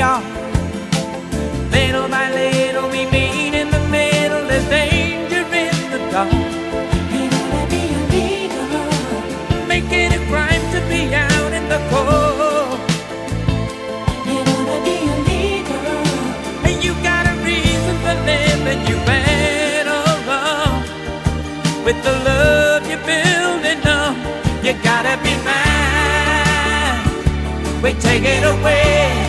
on. Little by little we meet in the middle. There's danger in the dark. You gotta be a leader. Make it a crime to be out in the cold. You gotta be a leader. And you got a reason for living. You better run with the love you're building up. You gotta be mine. We take it away.